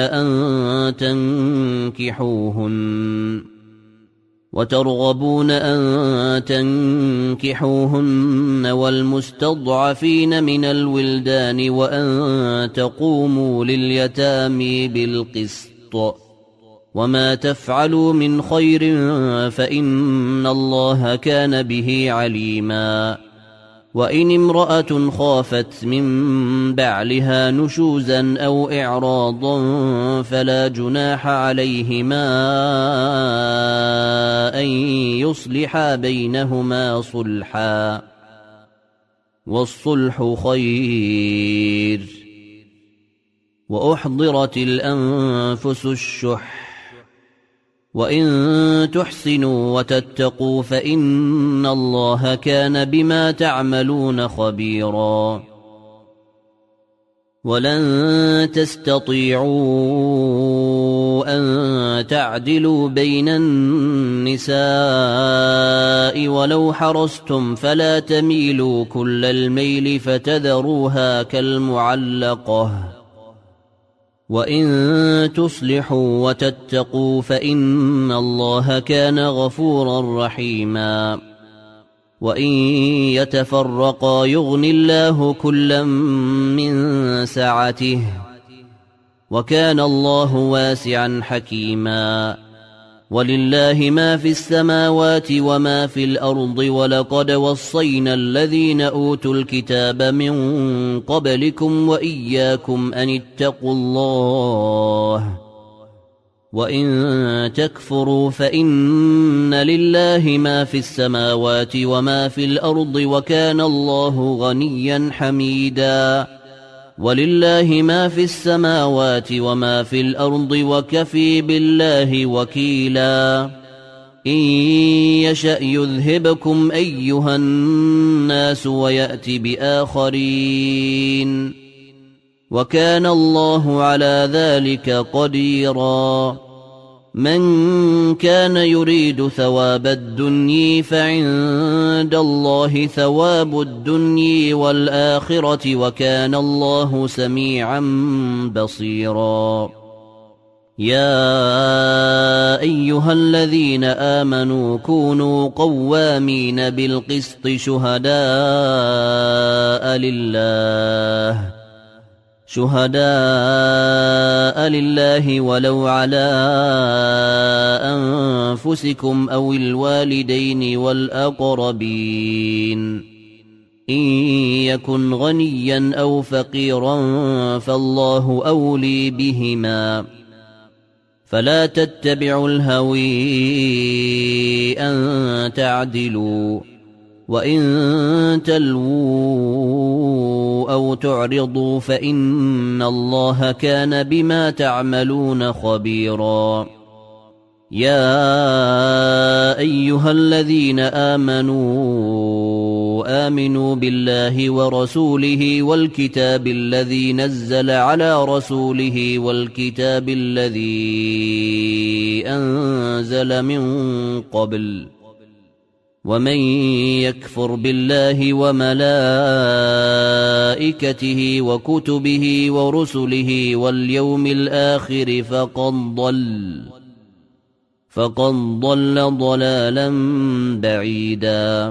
أن تنكحوهن والمستضعفين من الولدان وأن تقوموا لليتامى بالقسط وما تفعلوا من خير فإن الله كان به عليما وإن امرأة خافت من بعلها نشوزا أو إعراضا فلا جناح عليهما أن يصلحا بينهما صلحا والصلح خير وأحضرت الأنفس الشح وإن تحسنوا وتتقوا فإن الله كان بما تعملون خبيرا ولن تستطيعوا أن تعدلوا بين النساء ولو حرصتم فلا تميلوا كل الميل فتذروها كالمعلقة وإن تصلحوا وتتقوا فإن الله كان غفورا رحيما وإن يتفرقا يغن الله كلا من سعته وكان الله واسعا حكيما ولله ما في السماوات وما في الأرض ولقد وصينا الذين أوتوا الكتاب من قبلكم وإياكم أن اتقوا الله وإن تكفروا فإن لله ما في السماوات وما في الأرض وكان الله غنيا حميدا ولله ما في السماوات وما في الأرض وكفي بالله وكيلا إن يشأ يذهبكم أيها الناس ويأت بآخرين وكان الله على ذلك قديرا من كان يريد ثواب الدنيا فعند الله ثواب الدنيا والآخرة وكان الله سميعا بصيرا يا أيها الذين آمنوا كونوا قوامين بالقسط شهداء لله ولو على أنفسكم أو الوالدين والأقربين إن يكن غنيا أو فقيرا فالله أولي بهما فلا تتبعوا الهوي أن تعدلوا وإن تلووا أو تعرضوا فإن الله كان بما تعملون خبيرا يا أيها الذين آمنوا بالله ورسوله والكتاب الذي نزل على رسوله والكتاب الذي أنزل من قبل ومن يكفر بالله وملائكته وكتبه ورسله واليوم الآخر فقد ضل ضلالا بعيدا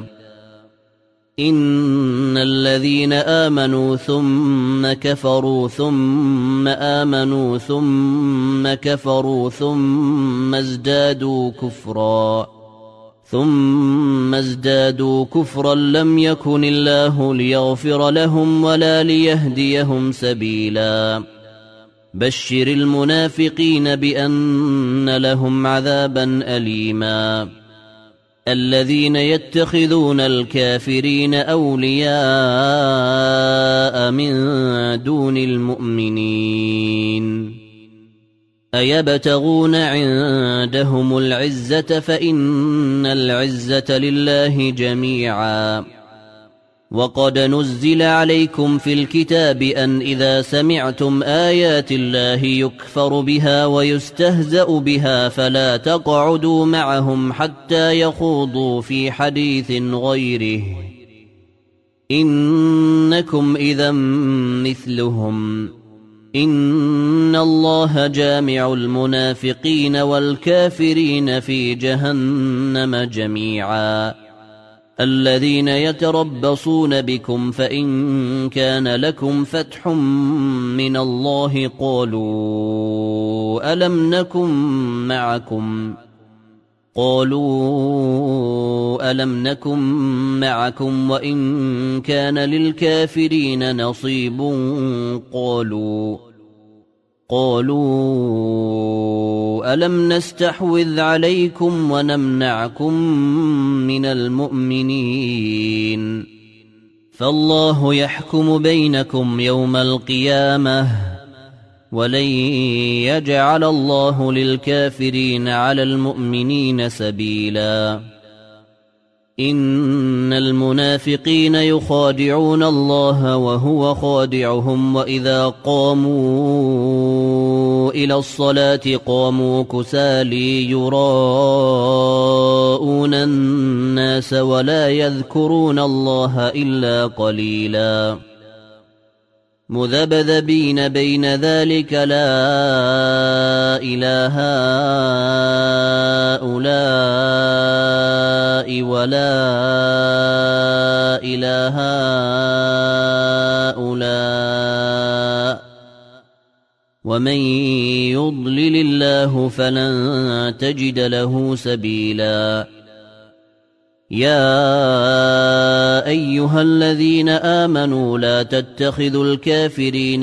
إن الذين آمنوا ثم كفروا ثم آمنوا ثم كفروا ثم ازدادوا كفرا لم يكن الله ليغفر لهم ولا ليهديهم سبيلا بشر المنافقين بأن لهم عذابا أليما الذين يتخذون الكافرين أولياء من دون المؤمنين أيبتغون عندهم العزة فإن العزة لله جميعا وقد نزل عليكم في الكتاب أن إذا سمعتم آيات الله يكفر بها ويستهزأ بها فلا تقعدوا معهم حتى يخوضوا في حديث غيره إنكم إذا مثلهم إن الله جامع المنافقين والكافرين في جهنم جميعا الذين يتربصون بكم فإن كان لكم فتح من الله قالوا ألم نكن معكم وإن كان للكافرين نصيب قالوا ألم نستحوذ عليكم ونمنعكم من المؤمنين فالله يحكم بينكم يوم القيامة ولن يجعل الله للكافرين على المؤمنين سبيلا إن المنافقين يخادعون الله وهو خادعهم وإذا قاموا إلى الصلاة قاموا كسالي يراءون الناس ولا يذكرون الله إلا قليلا مذبذبين بين ذلك لا إله هؤلاء ولا إله هؤلاء ومن يضلل الله فلن تجد له سبيلا يا أيها الذين آمنوا لا تتخذوا الكافرين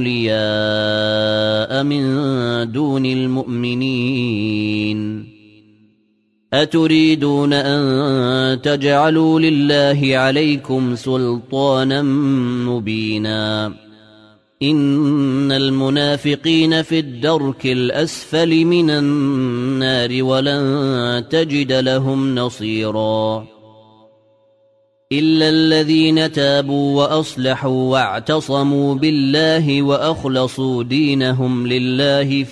أولياء من دون المؤمنين أتريدون أن تجعلوا لله عليكم سلطانا مبينا إن المنافقين في الدرك الأسفل من النار ولن تجد لهم نصيرا إلا الذين تابوا وأصلحوا واعتصموا بالله وأخلصوا دينهم لله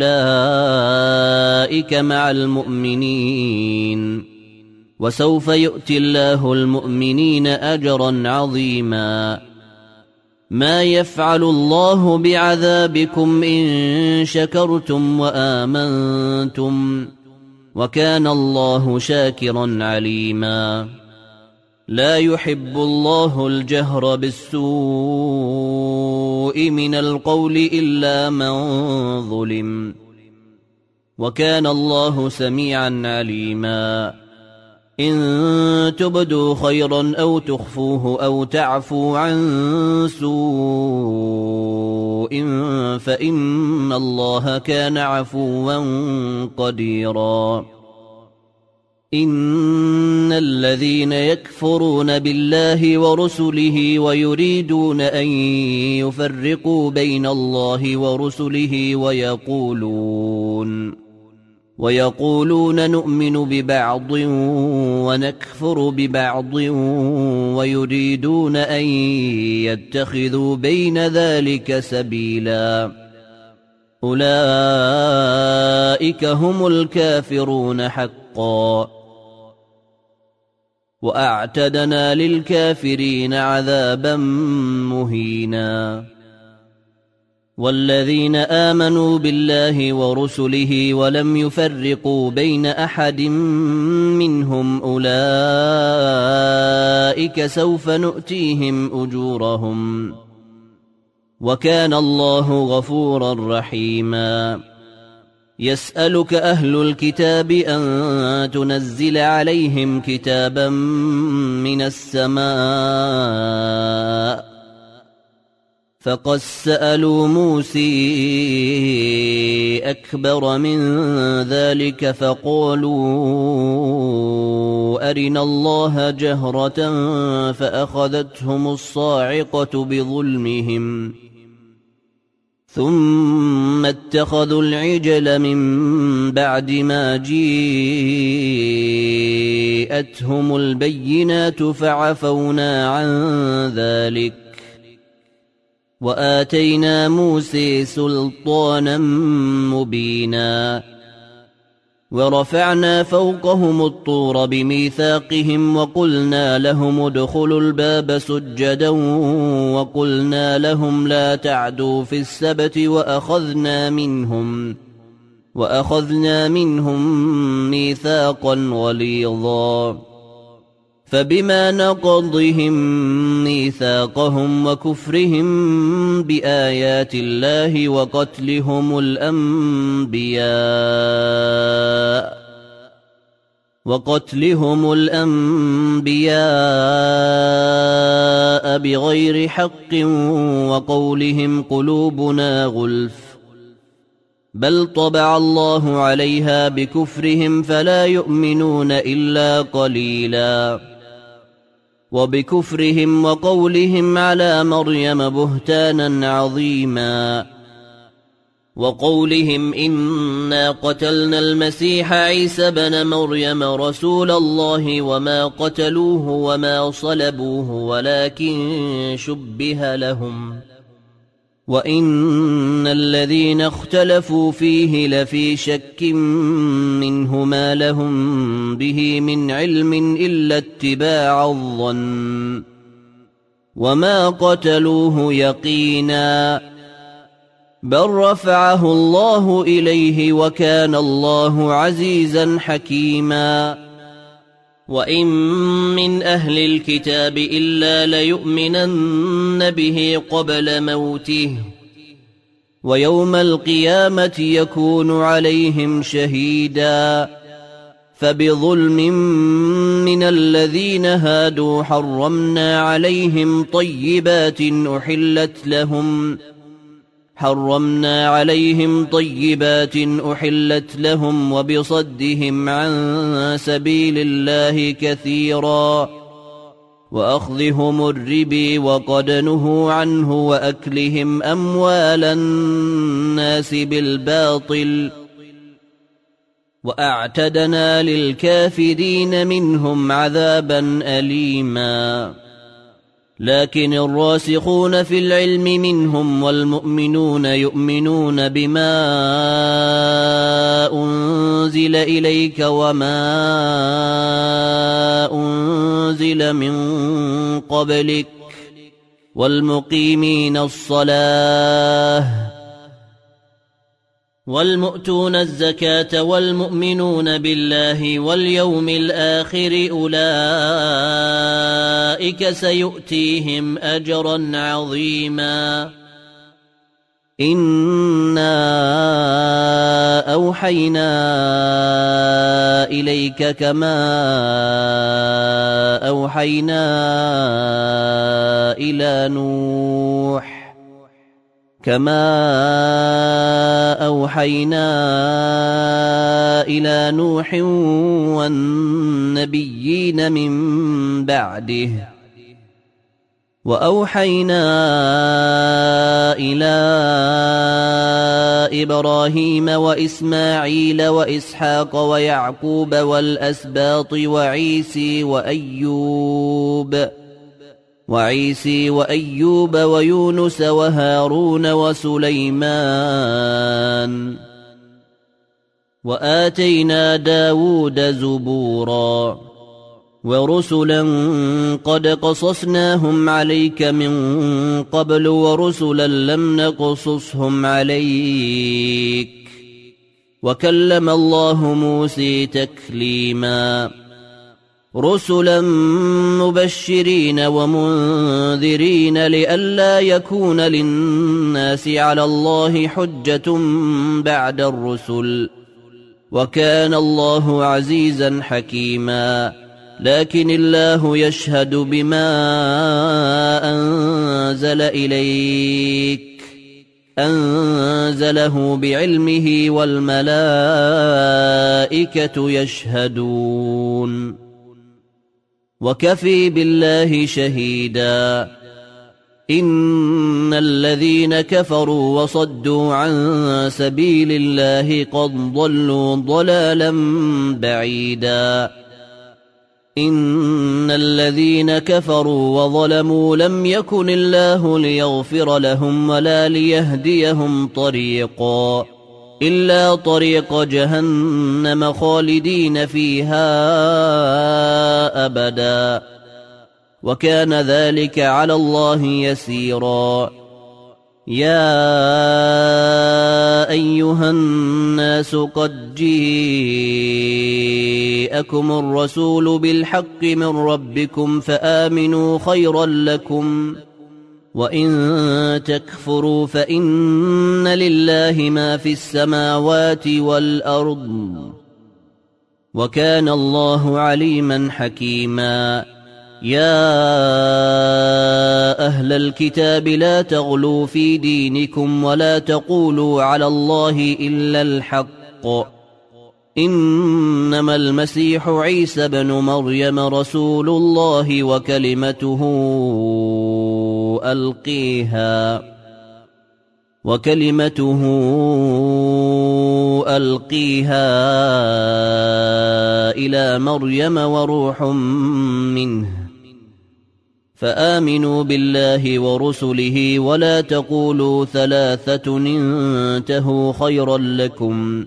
فأولئك مع المؤمنين وسوف يؤتي الله المؤمنين أجرا عظيما ما يفعل الله بعذابكم إن شكرتم وآمنتم وكان الله شاكرا عليما لا يحب الله الجهر بالسوء من القول إلا من ظلم وكان الله سميعا عليما إن تبدوا خيرا أو تخفوه أو تعفوا عن سوء فإن الله كان عفوا قديرا إن الذين يكفرون بالله ورسله ويريدون أن يفرقوا بين الله ورسله ويقولون نؤمن ببعض ونكفر ببعض ويريدون أن يتخذوا بين ذلك سبيلا أولئك هم الكافرون حقا وأعتدنا للكافرين عذابا مهينا والذين آمنوا بالله ورسله ولم يفرقوا بين أحد منهم أولئك سوف نؤتيهم أجورهم وكان الله غفورا رحيما يسألك أهل الكتاب أن تنزل عليهم كتابا من السماء فقد سألوا موسى أكبر من ذلك فقالوا أرنا الله جهرة فأخذتهم الصاعقة ثم اتخذوا العجل من بعد ما جاءتهم البينات فعفونا عن ذلك وآتينا موسى سلطانا مبينا ورفعنا فوقهم الطور بميثاقهم وقلنا لهم ادخلوا الباب سجدا وقلنا لهم لا تعدوا في السبت وأخذنا منهم ميثاقا غليظا فبما نقضهم ميثاقهم وكفرهم بآيات الله وقتلهم الأنبياء بغير حق وقولهم قلوبنا غلف بل طبع الله عليها بكفرهم فلا يؤمنون إلا قليلا وبكفرهم وقولهم على مريم بهتانا عظيما وقولهم إنا قتلنا المسيح عيسى بن مريم رسول الله وما قتلوه وما صلبوه ولكن شبه لهم وإن الذين اختلفوا فيه لفي شك منه ما لهم به من علم إلا اتباع الظن وما قتلوه يقينا بل رفعه الله إليه وكان الله عزيزا حكيما وإن من أهل الكتاب إلا ليؤمنن به قبل موته ويوم القيامة يكون عليهم شهيدا فبظلم من الذين هادوا حرمنا عليهم طيبات أحلت لهم وبصدهم عن سبيل الله كثيرا وأخذهم الربا وقد نهوا عنه وأكلهم أموال الناس بالباطل وأعتدنا للكافرين منهم عذابا أليما لكن الراسخون في العلم منهم والمؤمنون يؤمنون بما أنزل إليك وما أنزل من قبلك والمقيمين الصلاة والمؤتون الزكاة والمؤمنون بالله واليوم الآخر أولئك سيؤتيهم أجرا عظيما إنا أوحينا إليك كما أوحينا إلى نوح والنبيين من بعده وأوحينا إلى إبراهيم وإسماعيل وإسحاق ويعقوب والأسباط وعيسى وأيوب ويونس وهارون وسليمان وآتينا داود زبورا ورسلا قد قصصناهم عليك من قبل ورسلا لم نقصصهم عليك وكلم الله موسى تكليما رسلا مبشرين ومنذرين لئلا يكون للناس على الله حجة بعد الرسل وكان الله عزيزا حكيما لكن الله يشهد بما أنزل إليك أنزله بعلمه والملائكة يشهدون وكفي بالله شهيدا إن الذين كفروا وصدوا عن سبيل الله قد ضلوا ضلالا بعيدا إن الذين كفروا وظلموا لم يكن الله ليغفر لهم ولا ليهديهم طريقا إلا طريق جهنم خالدين فيها أبدا وكان ذلك على الله يسيرا يا أيها الناس قد جاءكم الرسول بالحق من ربكم فآمنوا خيرا لكم وإن تكفروا فإن لله ما في السماوات والأرض وكان الله عليما حكيما يا أهل الكتاب لا تغلوا في دينكم ولا تقولوا على الله إلا الحق إنما المسيح عيسى بن مريم رسول الله وكلمته ألقيها إلى مريم وروح منه فآمنوا بالله ورسله ولا تقولوا ثلاثة انتهوا خيرا لكم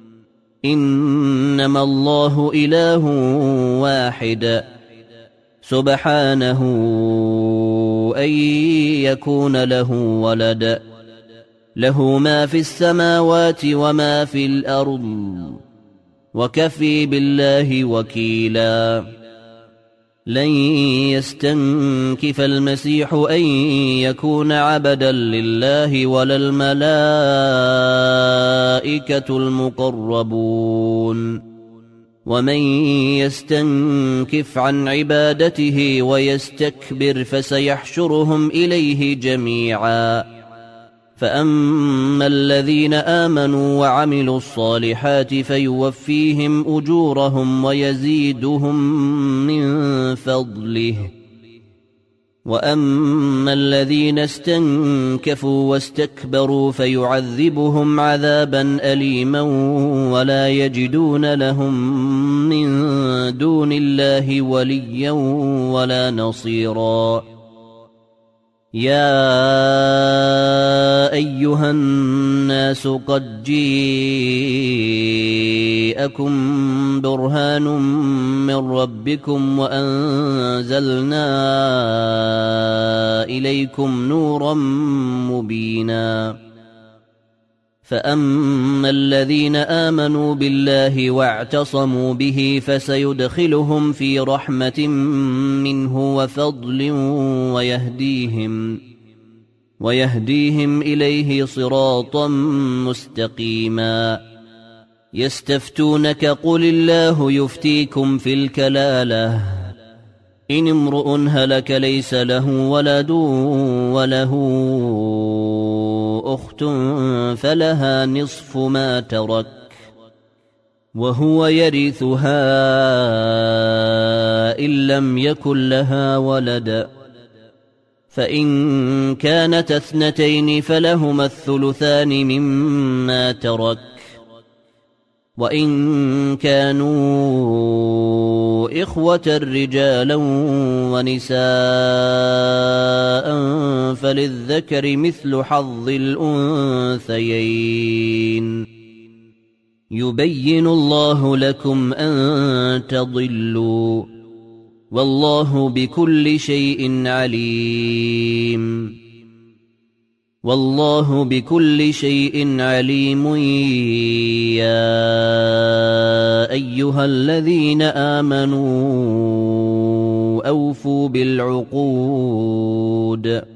إنما الله إله واحد سبحانه أن يكون له ولد له ما في السماوات وما في الأرض وكفي بالله وكيلا لن يستنكف المسيح أن يكون عبدا لله ولا الملائكة المقربون ومن يستنكف عن عبادته ويستكبر فسيحشرهم إليه جميعا فأما الذين آمنوا وعملوا الصالحات فيوفيهم أجورهم ويزيدهم من فضله وأما الذين استنكفوا واستكبروا فيعذبهم عذابا أليما ولا يجدون لهم من دون الله وليا ولا نصيرا يا أيها الناس قد جاءكم برهان من ربكم وأنزلنا إليكم نورا مبينا فأما الذين آمنوا بالله واعتصموا به فسيدخلهم في رحمة منه وفضل ويهديهم إليه صراطا مستقيما يستفتونك قل الله يفتيكم في الكلالة إن امرؤ هلك ليس له ولد وله أخت فلها نصف ما ترك وهو يرثها إن لم يكن لها ولد فإن كانت اثنتين فلهما الثلثان مما ترك وإن كانوا إخوة رجالا ونساء فللذكر مثل حظ الأنثيين يبين الله لكم أن تضلوا والله بكل شيء عليم والله بكل شيء عليم يا أيها الذين آمنوا أوفوا بالعقود